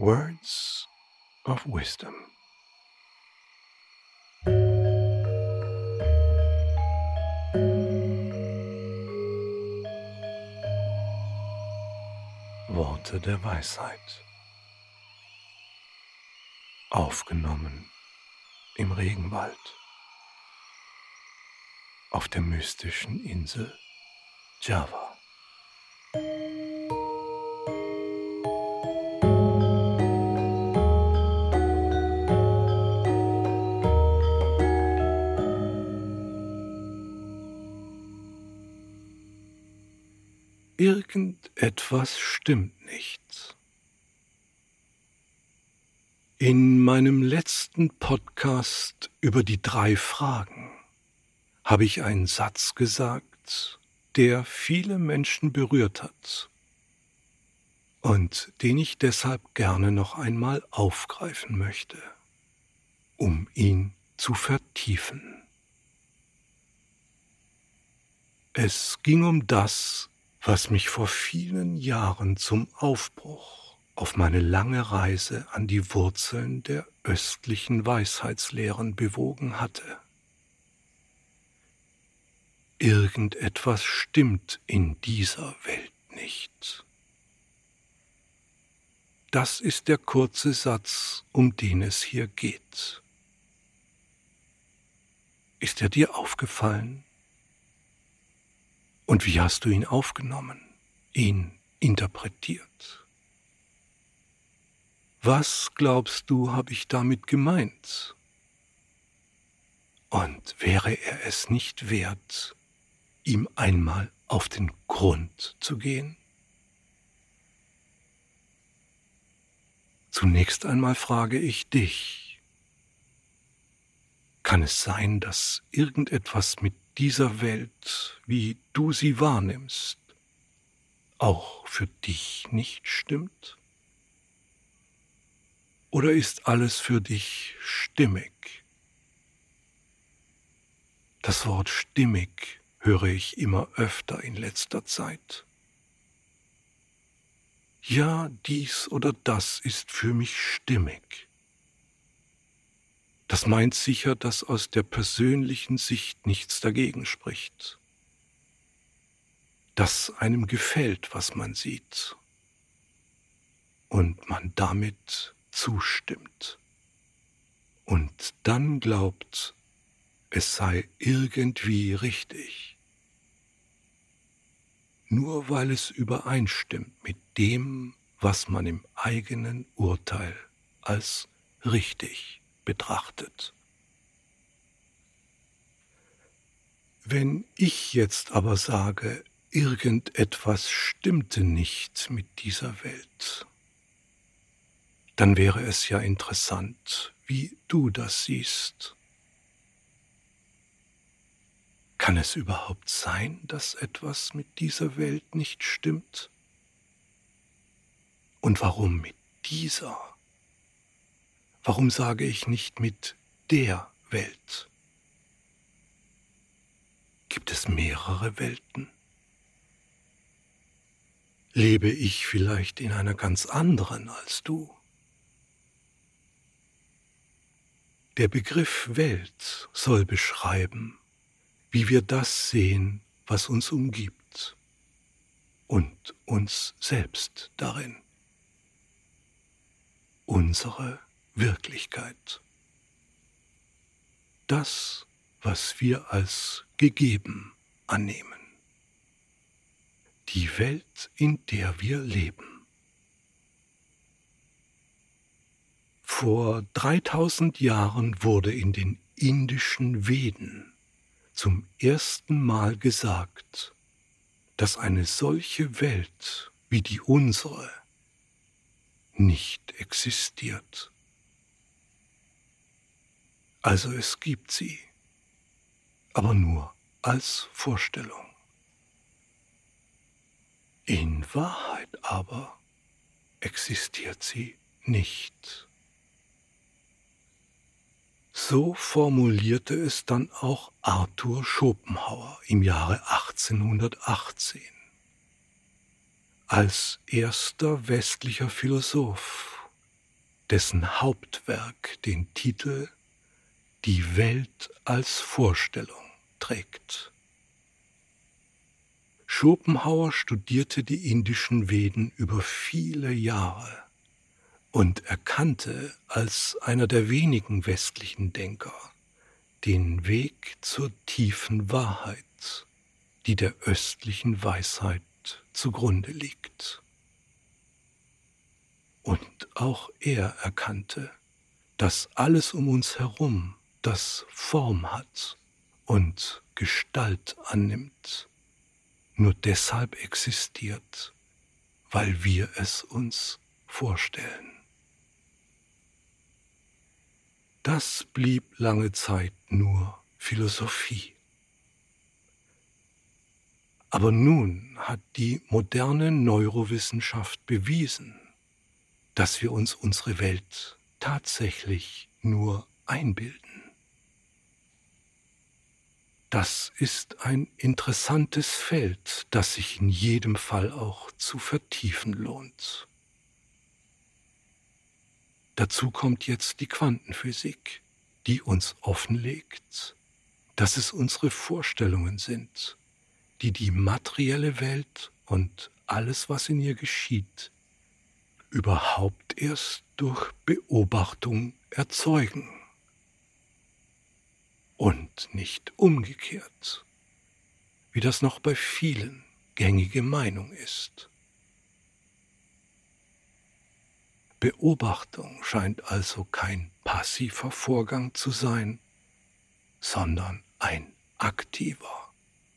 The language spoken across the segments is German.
Words of Wisdom. Worte der Weisheit. Aufgenommen im Regenwald auf der mystischen Insel Java. Irgendetwas stimmt nicht. In meinem letzten Podcast über die 3 Fragen habe ich einen Satz gesagt, der viele Menschen berührt hat und den ich deshalb gerne noch einmal aufgreifen möchte, um ihn zu vertiefen. Es ging um das, was mich vor vielen Jahren zum Aufbruch auf meine lange Reise an die Wurzeln der östlichen Weisheitslehren bewogen hatte. Irgendetwas stimmt in dieser Welt nicht. Das ist der kurze Satz, um den es hier geht. Ist er dir aufgefallen? Und wie hast du ihn aufgenommen, ihn interpretiert? Was glaubst du, habe ich damit gemeint? Und wäre er es nicht wert, ihm einmal auf den Grund zu gehen? Zunächst einmal frage ich dich, kann es sein, dass irgendetwas mit dieser Welt, wie du sie wahrnimmst, auch für dich nicht stimmt? Oder ist alles für dich stimmig? Das Wort stimmig höre ich immer öfter in letzter Zeit. Ja, dies oder das ist für mich stimmig. Das meint sicher, dass aus der persönlichen Sicht nichts dagegen spricht. Dass einem gefällt, was man sieht. Und man damit zustimmt. Und dann glaubt, es sei irgendwie richtig. Nur weil es übereinstimmt mit dem, was man im eigenen Urteil als richtig betrachtet. Wenn ich jetzt aber sage, irgendetwas stimmte nicht mit dieser Welt, dann wäre es ja interessant, wie du das siehst. Kann es überhaupt sein, dass etwas mit dieser Welt nicht stimmt? Und warum mit dieser? Warum sage ich nicht mit der Welt? Gibt es mehrere Welten? Lebe ich vielleicht in einer ganz anderen als du? Der Begriff Welt soll beschreiben, wie wir das sehen, was uns umgibt und uns selbst darin. Unsere Wirklichkeit. Das, was wir als gegeben annehmen. Die Welt, in der wir leben. Vor 3000 Jahren wurde in den indischen Veden zum ersten Mal gesagt, dass eine solche Welt wie die unsere nicht existiert. Also es gibt sie, aber nur als Vorstellung. In Wahrheit aber existiert sie nicht. So formulierte es dann auch Arthur Schopenhauer im Jahre 1818. Als erster westlicher Philosoph dessen Hauptwerk den Titel »Die Welt als Vorstellung« trägt. Schopenhauer studierte die indischen Veden über viele Jahre und erkannte als einer der wenigen westlichen Denker den Weg zur tiefen Wahrheit, die der östlichen Weisheit zugrunde liegt. Und auch er erkannte, dass alles um uns herum, das Form hat und Gestalt annimmt, nur deshalb existiert, weil wir es uns vorstellen. Das blieb lange Zeit nur Philosophie. Aber nun hat die moderne Neurowissenschaft bewiesen, dass wir uns unsere Welt tatsächlich nur einbilden. Das ist ein interessantes Feld, das sich in jedem Fall auch zu vertiefen lohnt. Dazu kommt jetzt die Quantenphysik, die uns offenlegt, dass es unsere Vorstellungen sind, die die materielle Welt und alles, was in ihr geschieht, überhaupt erst durch Beobachtung erzeugen. Und nicht umgekehrt, wie das noch bei vielen gängige Meinung ist. Beobachtung scheint also kein passiver Vorgang zu sein, sondern ein aktiver.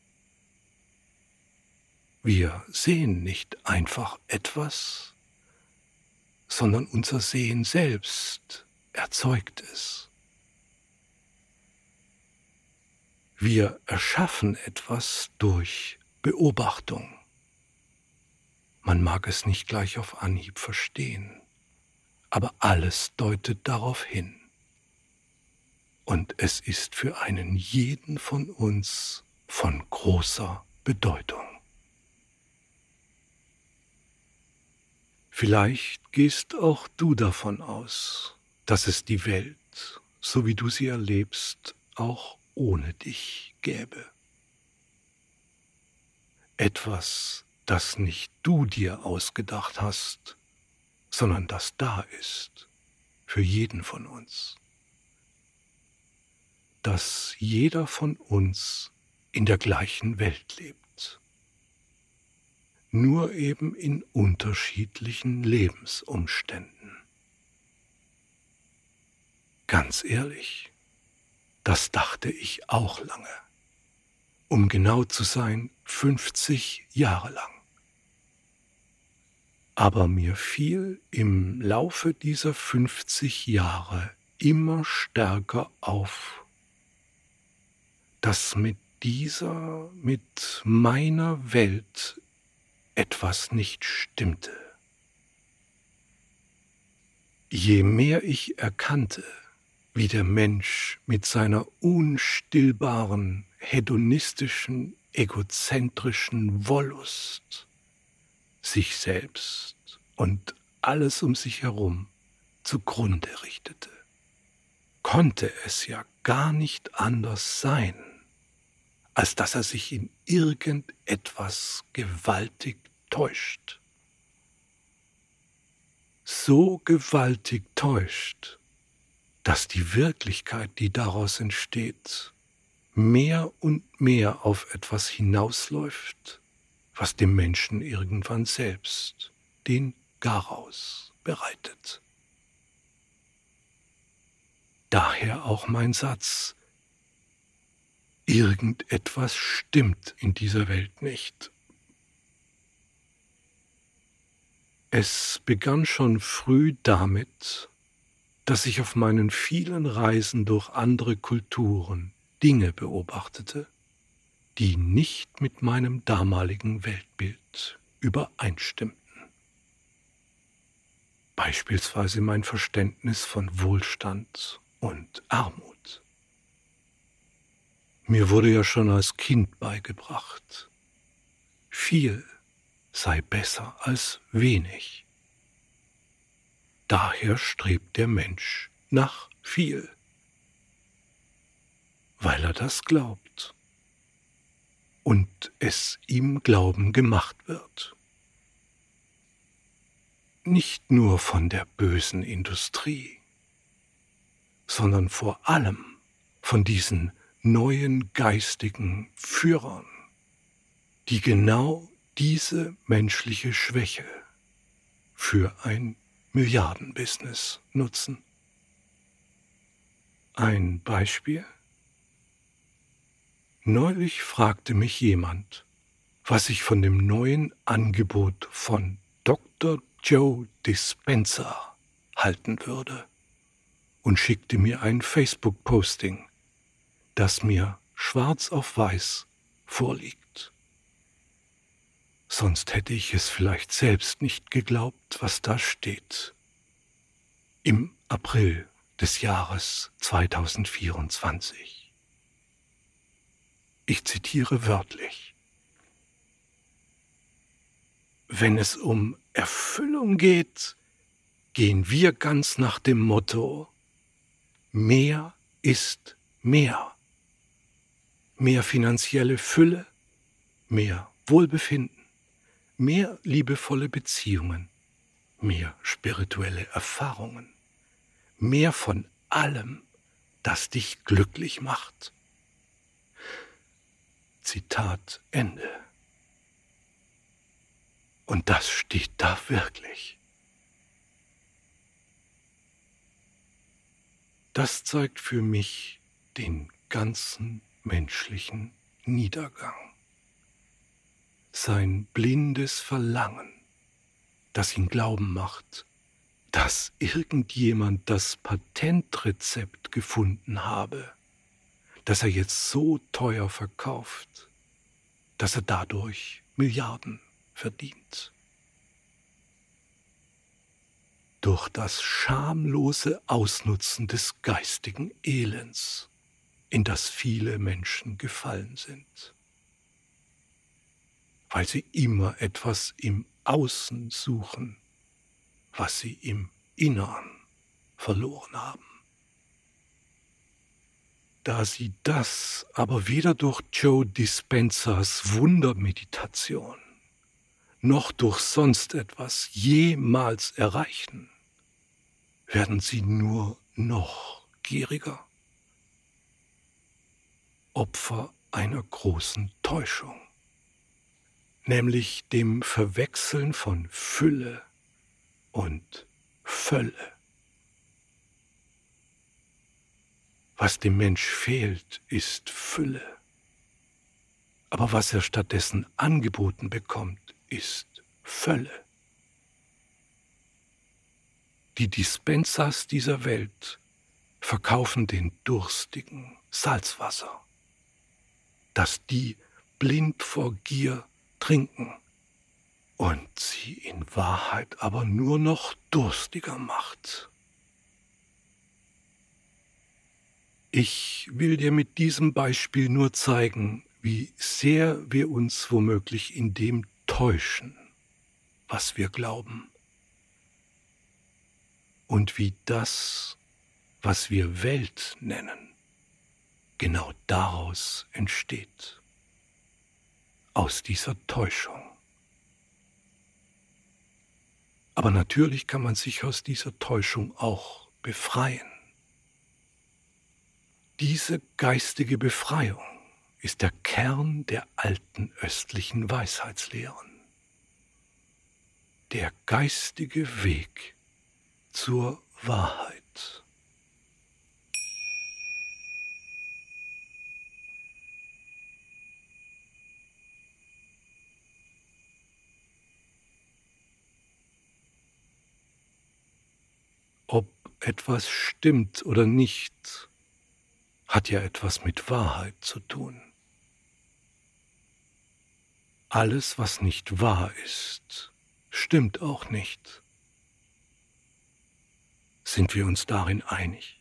Wir sehen nicht einfach etwas, sondern unser Sehen selbst erzeugt es. Wir erschaffen etwas durch Beobachtung. Man mag es nicht gleich auf Anhieb verstehen, aber alles deutet darauf hin. Und es ist für einen jeden von uns von großer Bedeutung. Vielleicht gehst auch du davon aus, dass es die Welt, so wie du sie erlebst, auch ohne dich gäbe. Etwas, das nicht du dir ausgedacht hast, sondern das da ist, für jeden von uns. Dass jeder von uns in der gleichen Welt lebt, nur eben in unterschiedlichen Lebensumständen. Ganz ehrlich, das dachte ich auch lange. Um genau zu sein, 50 Jahre lang. Aber mir fiel im Laufe dieser 50 Jahre immer stärker auf, dass mit meiner Welt etwas nicht stimmte. Je mehr ich erkannte, wie der Mensch mit seiner unstillbaren, hedonistischen, egozentrischen Wollust sich selbst und alles um sich herum zugrunde richtete, konnte es ja gar nicht anders sein, als dass er sich in irgendetwas gewaltig täuscht. So gewaltig täuscht, dass die Wirklichkeit, die daraus entsteht, mehr und mehr auf etwas hinausläuft, was dem Menschen irgendwann selbst den Garaus bereitet. Daher auch mein Satz: Irgendetwas stimmt in dieser Welt nicht. Es begann schon früh damit, dass ich auf meinen vielen Reisen durch andere Kulturen Dinge beobachtete, die nicht mit meinem damaligen Weltbild übereinstimmten. Beispielsweise mein Verständnis von Wohlstand und Armut. Mir wurde ja schon als Kind beigebracht, viel sei besser als wenig. daher strebt der Mensch nach viel, weil er das glaubt und es ihm Glauben gemacht wird. Nicht nur von der bösen Industrie, sondern vor allem von diesen neuen geistigen Führern, die genau diese menschliche Schwäche für ein Milliardenbusiness nutzen. Ein Beispiel? Neulich fragte mich jemand, was ich von dem neuen Angebot von Dr. Joe Dispenza halten würde und schickte mir ein Facebook-Posting, das mir schwarz auf weiß vorliegt. Sonst hätte ich es vielleicht selbst nicht geglaubt, was da steht. Im April des Jahres 2024. Ich zitiere wörtlich: Wenn es um Erfüllung geht, gehen wir ganz nach dem Motto: mehr ist mehr. Mehr finanzielle Fülle, mehr Wohlbefinden, mehr liebevolle Beziehungen, mehr spirituelle Erfahrungen, mehr von allem, das dich glücklich macht. Zitat Ende. Und das steht da wirklich. Das zeigt für mich den ganzen menschlichen Niedergang. Sein blindes Verlangen, das ihn glauben macht, dass irgendjemand das Patentrezept gefunden habe, das er jetzt so teuer verkauft, dass er dadurch Milliarden verdient. Durch das schamlose Ausnutzen des geistigen Elends, in das viele Menschen gefallen sind, weil sie immer etwas im Außen suchen, was sie im Innern verloren haben. Da sie das aber weder durch Joe Dispenzas Wundermeditation noch durch sonst etwas jemals erreichen, werden sie nur noch gieriger. Opfer einer großen Täuschung, nämlich dem Verwechseln von Fülle und Völle. Was dem Mensch fehlt, ist Fülle. Aber was er stattdessen angeboten bekommt, ist Völle. Die Dispensas dieser Welt verkaufen den Durstigen Salzwasser, das die blind vor Gier trinken und sie in Wahrheit aber nur noch durstiger macht. Ich will dir mit diesem Beispiel nur zeigen, wie sehr wir uns womöglich in dem täuschen, was wir glauben, und wie das, was wir Welt nennen, genau daraus entsteht, aus dieser Täuschung. Aber natürlich kann man sich aus dieser Täuschung auch befreien. Diese geistige Befreiung ist der Kern der alten östlichen Weisheitslehren. Der geistige Weg zur Wahrheit. Ob etwas stimmt oder nicht, hat ja etwas mit Wahrheit zu tun. Alles, was nicht wahr ist, stimmt auch nicht. Sind wir uns darin einig?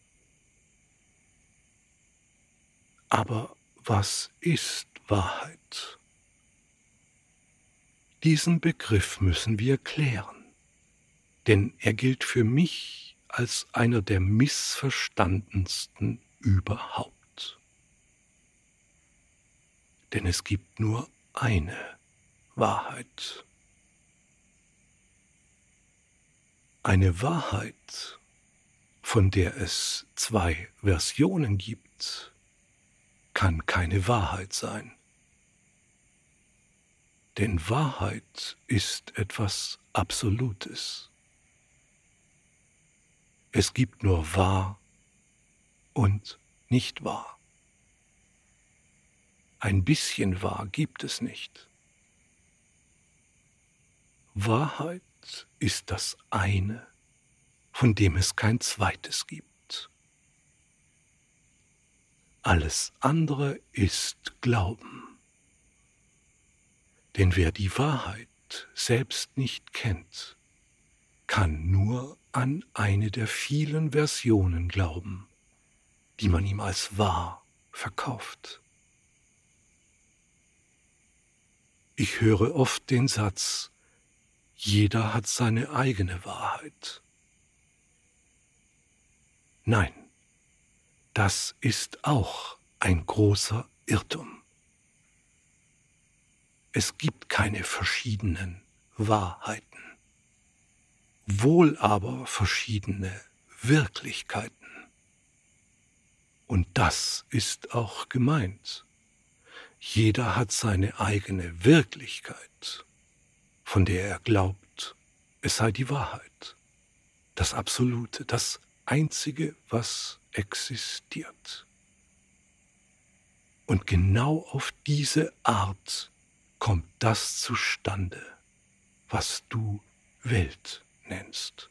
Aber was ist Wahrheit? Diesen Begriff müssen wir klären. denn er gilt für mich als einer der missverstandensten überhaupt. Denn es gibt nur eine Wahrheit. Eine Wahrheit, von der es 2 Versionen gibt, kann keine Wahrheit sein. Denn Wahrheit ist etwas Absolutes. Es gibt nur wahr und nicht wahr. Ein bisschen wahr gibt es nicht. Wahrheit ist das eine, von dem es kein zweites gibt. Alles andere ist Glauben. Denn wer die Wahrheit selbst nicht kennt, kann nur an eine der vielen Versionen glauben, die man ihm als wahr verkauft. Ich höre oft den Satz, jeder hat seine eigene Wahrheit. Nein, das ist auch ein großer Irrtum. Es gibt keine verschiedenen Wahrheiten, wohl aber verschiedene Wirklichkeiten. Und das ist auch gemeint. Jeder hat seine eigene Wirklichkeit, von der er glaubt, es sei die Wahrheit, das Absolute, das Einzige, was existiert. Und genau auf diese Art kommt das zustande, was du Welt nennst.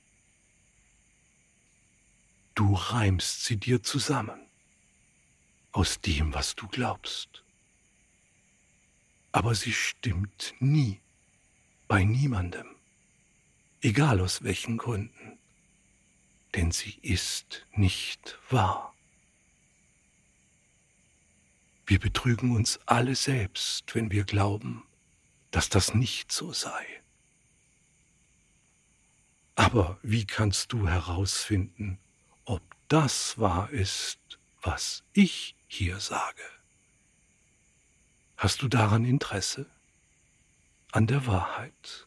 Du reimst sie dir zusammen, aus dem, was du glaubst. Aber sie stimmt nie, bei niemandem, egal aus welchen Gründen, denn sie ist nicht wahr. Wir betrügen uns alle selbst, wenn wir glauben, dass das nicht so sei. Aber wie kannst du herausfinden, ob das wahr ist, was ich hier sage? Hast du daran Interesse? An der Wahrheit?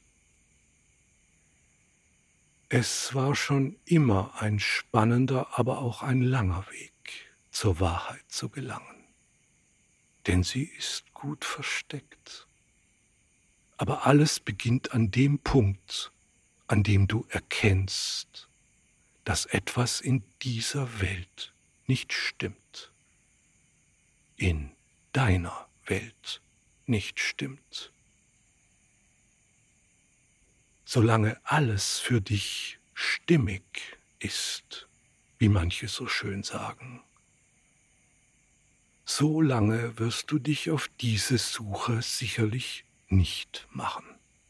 Es war schon immer ein spannender, aber auch ein langer Weg, zur Wahrheit zu gelangen. Denn sie ist gut versteckt. Aber alles beginnt an dem Punkt, an dem du erkennst, dass etwas in dieser Welt nicht stimmt. In deiner Welt nicht stimmt. Solange alles für dich stimmig ist, wie manche so schön sagen, so lange wirst du dich auf diese Suche sicherlich nicht machen.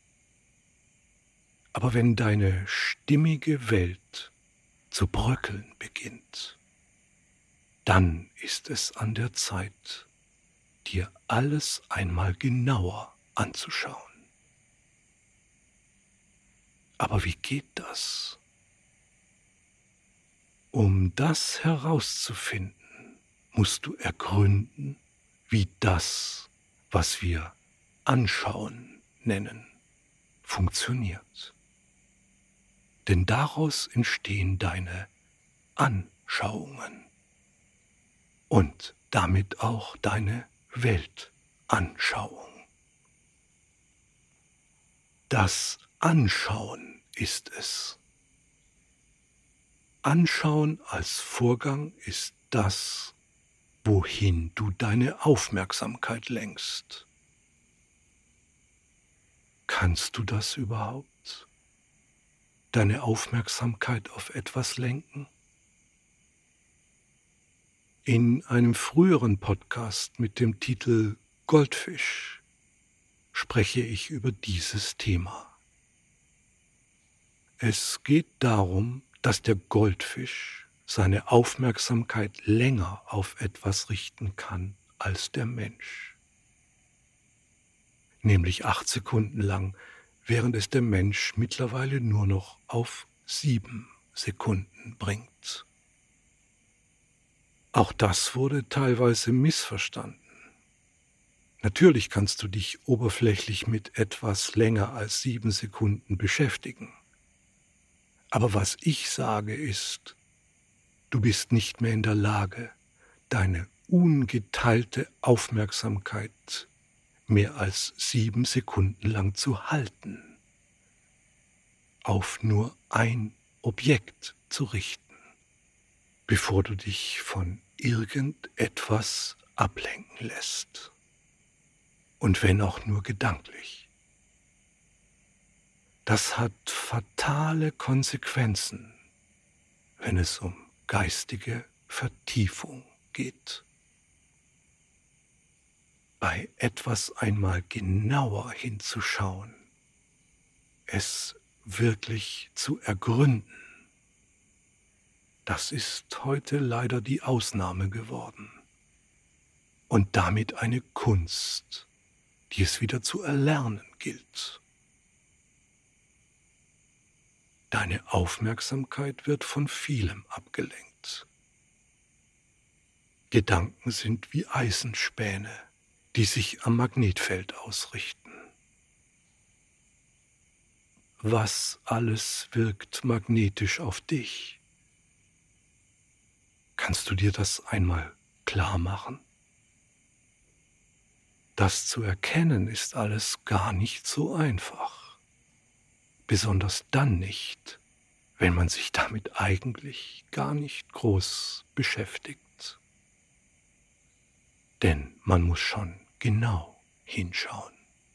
Aber wenn deine stimmige Welt zu bröckeln beginnt, dann ist es an der Zeit, dir alles einmal genauer anzuschauen. Aber wie geht das? Um das herauszufinden, musst du ergründen, wie das, was wir Anschauen nennen, funktioniert. Denn daraus entstehen deine Anschauungen und damit auch deine Weltanschauung. Das Anschauen ist es. Anschauen als Vorgang ist das, wohin du deine Aufmerksamkeit lenkst. Kannst du das überhaupt? Deine Aufmerksamkeit auf etwas lenken? In einem früheren Podcast mit dem Titel Goldfisch spreche ich über dieses Thema. Es geht darum, dass der Goldfisch seine Aufmerksamkeit länger auf etwas richten kann als der Mensch. Nämlich 8 Sekunden lang, während es der Mensch mittlerweile nur noch auf 7 Sekunden bringt. Auch das wurde teilweise missverstanden. Natürlich kannst du dich oberflächlich mit etwas länger als 7 Sekunden beschäftigen. Aber was ich sage ist, du bist nicht mehr in der Lage, deine ungeteilte Aufmerksamkeit mehr als 7 Sekunden lang zu halten, auf nur ein Objekt zu richten, bevor du dich von irgendetwas ablenken lässt. Und wenn auch nur gedanklich. Das hat fatale Konsequenzen, wenn es um geistige Vertiefung geht. Bei etwas einmal genauer hinzuschauen, es wirklich zu ergründen, das ist heute leider die Ausnahme geworden und damit eine Kunst, die es wieder zu erlernen gilt. Deine Aufmerksamkeit wird von vielem abgelenkt. Gedanken sind wie Eisenspäne, die sich am Magnetfeld ausrichten. Was alles wirkt magnetisch auf dich? Kannst du dir das einmal klar machen? Das zu erkennen ist alles gar nicht so einfach. Besonders dann nicht, wenn man sich damit eigentlich gar nicht groß beschäftigt. Denn man muss schon genau hinschauen.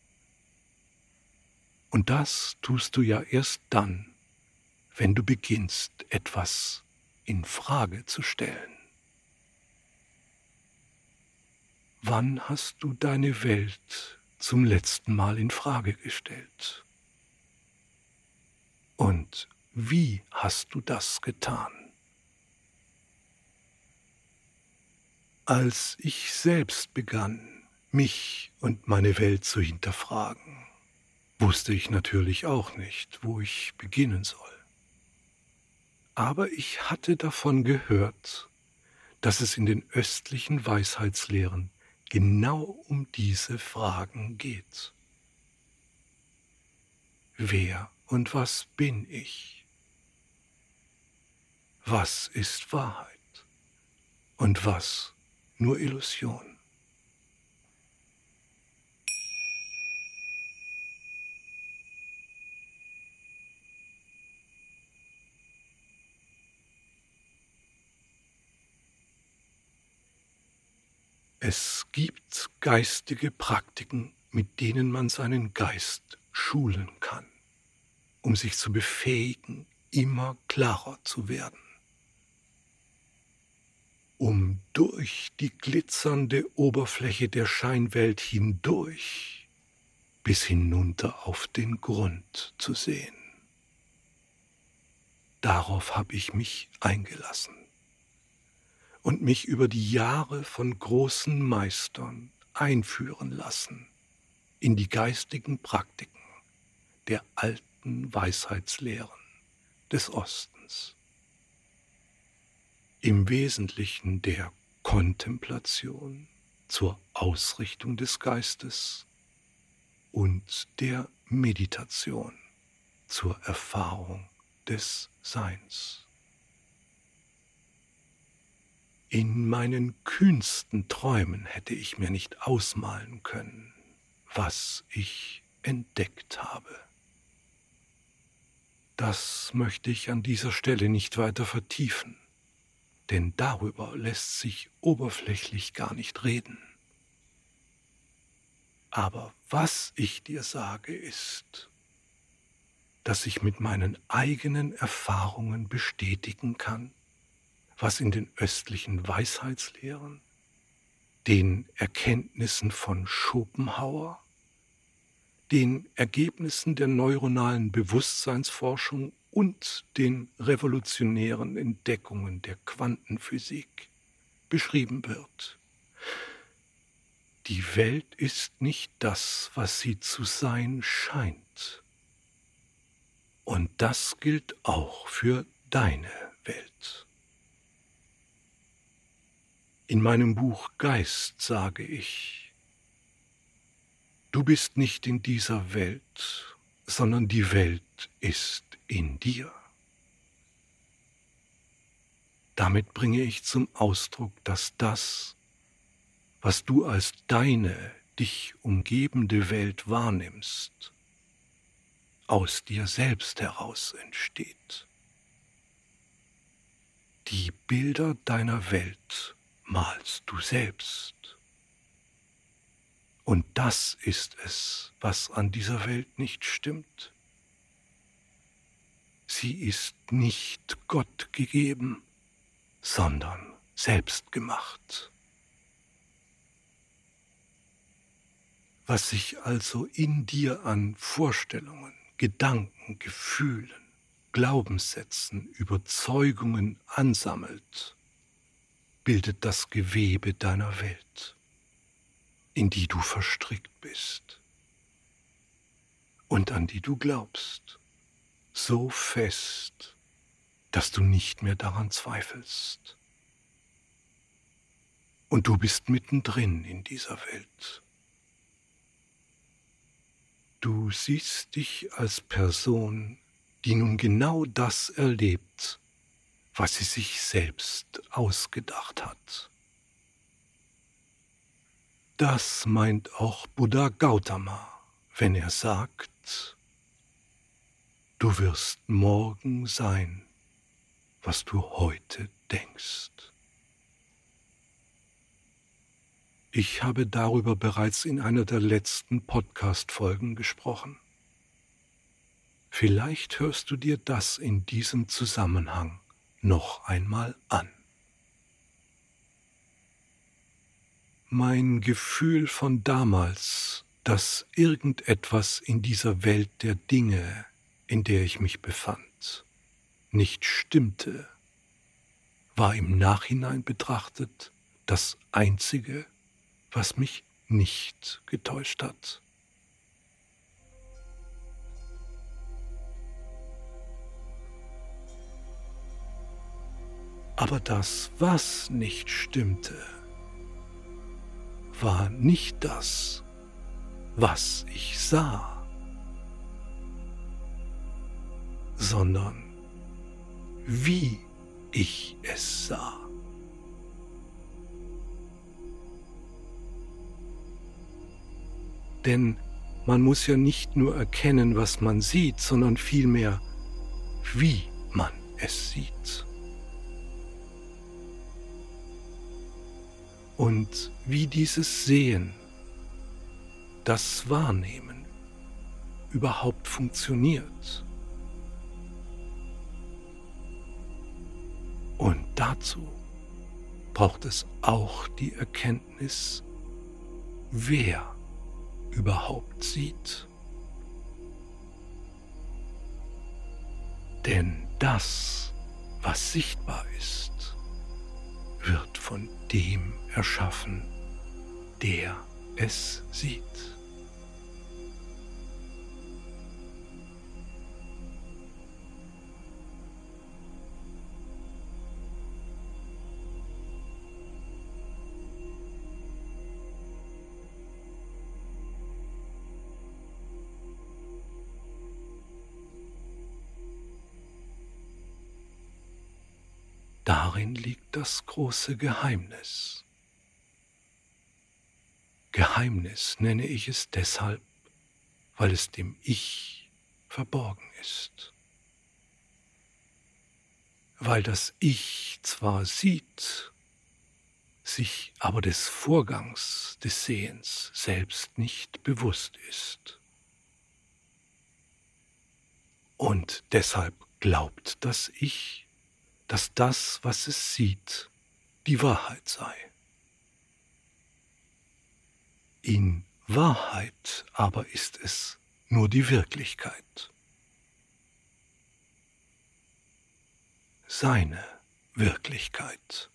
Und das tust du ja erst dann, wenn du beginnst, etwas in Frage zu stellen. Wann hast du deine Welt zum letzten Mal in Frage gestellt? Und wie hast du das getan? Als ich selbst begann, mich und meine Welt zu hinterfragen, wusste ich natürlich auch nicht, wo ich beginnen soll. Aber ich hatte davon gehört, dass es in den östlichen Weisheitslehren genau um diese Fragen geht. Wer und was bin ich? Was ist Wahrheit? Und was nur Illusion? Es gibt geistige Praktiken, mit denen man seinen Geist schulen kann, um sich zu befähigen, immer klarer zu werden, um durch die glitzernde Oberfläche der Scheinwelt hindurch bis hinunter auf den Grund zu sehen. Darauf habe ich mich eingelassen und mich über die Jahre von großen Meistern einführen lassen in die geistigen Praktiken der alten Weisheitslehren des Ostens. Im Wesentlichen der Kontemplation zur Ausrichtung des Geistes und der Meditation zur Erfahrung des Seins. In meinen kühnsten Träumen hätte ich mir nicht ausmalen können, was ich entdeckt habe. Das möchte ich an dieser Stelle nicht weiter vertiefen, denn darüber lässt sich oberflächlich gar nicht reden. Aber was ich dir sage ist, dass ich mit meinen eigenen Erfahrungen bestätigen kann, was in den östlichen Weisheitslehren, den Erkenntnissen von Schopenhauer, den Ergebnissen der neuronalen Bewusstseinsforschung und den revolutionären Entdeckungen der Quantenphysik beschrieben wird. Die Welt ist nicht das, was sie zu sein scheint, Und das gilt auch für deine Welt. In meinem Buch Geist sage ich, du bist nicht in dieser Welt, sondern die Welt ist in dir. Damit bringe ich zum Ausdruck, dass das, was du als deine, dich umgebende Welt wahrnimmst, aus dir selbst heraus entsteht. Die Bilder deiner Welt malst du selbst. Und das ist es, was an dieser Welt nicht stimmt. Sie ist nicht Gott gegeben, sondern selbst gemacht. Was sich also in dir an Vorstellungen, Gedanken, Gefühlen, Glaubenssätzen, Überzeugungen ansammelt, bildet das Gewebe deiner Welt, in die du verstrickt bist und an die du glaubst, so fest, dass du nicht mehr daran zweifelst. Und du bist mittendrin in dieser Welt. Du siehst dich als Person, die nun genau das erlebt, was sie sich selbst ausgedacht hat. Das meint auch Buddha Gautama, wenn er sagt, du wirst morgen sein, was du heute denkst. Ich habe darüber bereits in einer der letzten Podcast-Folgen gesprochen. Vielleicht hörst du dir das in diesem Zusammenhang noch einmal an. Mein Gefühl von damals, dass irgendetwas in dieser Welt der Dinge, in der ich mich befand, nicht stimmte, war im Nachhinein betrachtet das Einzige, was mich nicht getäuscht hat. Aber das, was nicht stimmte, war nicht das, was ich sah, sondern wie ich es sah. Denn man muss ja nicht nur erkennen, was man sieht, sondern vielmehr, wie man es sieht. Und wie dieses Sehen, das Wahrnehmen überhaupt funktioniert. Und dazu braucht es auch die Erkenntnis, wer überhaupt sieht. Denn das, was sichtbar ist, wird von dem erschaffen, der es sieht. Darin liegt das große Geheimnis. Geheimnis nenne ich es deshalb, weil es dem Ich verborgen ist. Weil das Ich zwar sieht, sich aber des Vorgangs des Sehens selbst nicht bewusst ist. Und deshalb glaubt das Ich, dass das, was es sieht, die Wahrheit sei. In Wahrheit aber ist es nur die Wirklichkeit. Seine Wirklichkeit.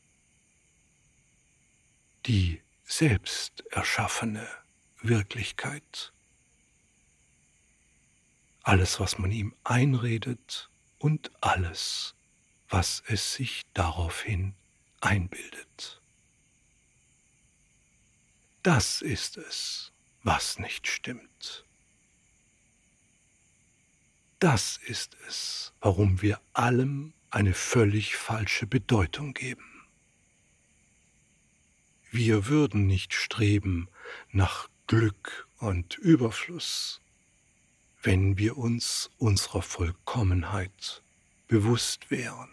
Die selbst erschaffene Wirklichkeit. alles, was man ihm einredet und alles, was es sich daraufhin einbildet. Das ist es, was nicht stimmt. Das ist es, warum wir allem eine völlig falsche Bedeutung geben. Wir würden nicht streben nach Glück und Überfluss, wenn wir uns unserer Vollkommenheit bewusst wären.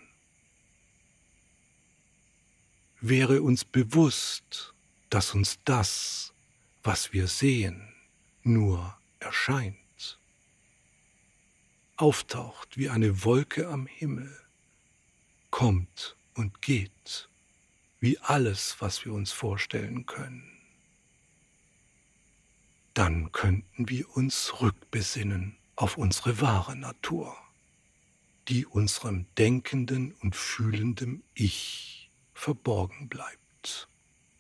Wäre uns bewusst, dass uns das, was wir sehen, nur erscheint, auftaucht wie eine Wolke am Himmel, kommt und geht, wie alles, was wir uns vorstellen können, dann könnten wir uns rückbesinnen auf unsere wahre Natur, die unserem denkenden und fühlenden Ich verborgen bleibt.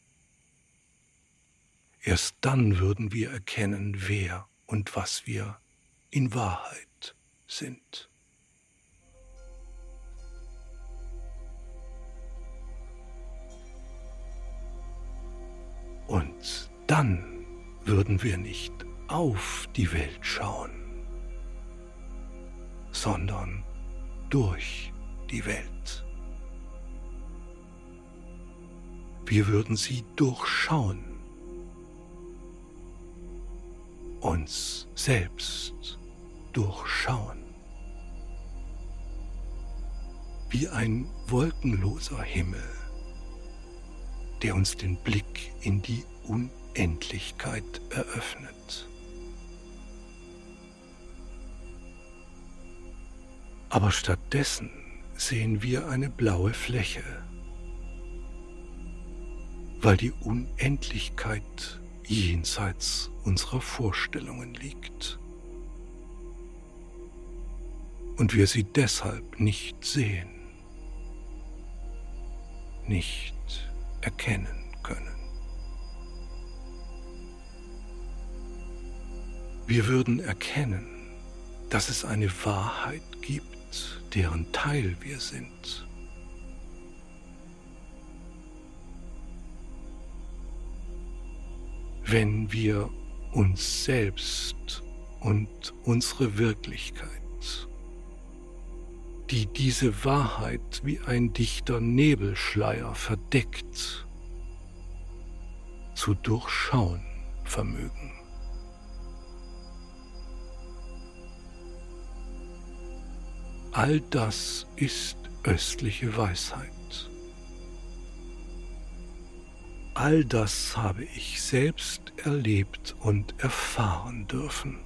Erst dann würden wir erkennen, wer und was wir in Wahrheit sind. Und dann würden wir nicht auf die Welt schauen, sondern durch die Welt. Wir würden sie durchschauen, uns selbst durchschauen, wie ein wolkenloser Himmel, der uns den Blick in die Unendlichkeit eröffnet. Aber stattdessen sehen wir eine blaue Fläche, weil die Unendlichkeit jenseits unserer Vorstellungen liegt und wir sie deshalb nicht sehen, nicht erkennen können. Wir würden erkennen, dass es eine Wahrheit gibt, deren Teil wir sind. Wenn wir uns selbst und unsere Wirklichkeit, die diese Wahrheit wie ein dichter Nebelschleier verdeckt, zu durchschauen vermögen. All das ist östliche Weisheit. All das habe ich selbst erlebt und erfahren dürfen.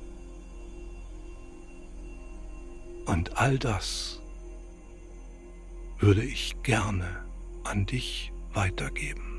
Und all das würde ich gerne an dich weitergeben.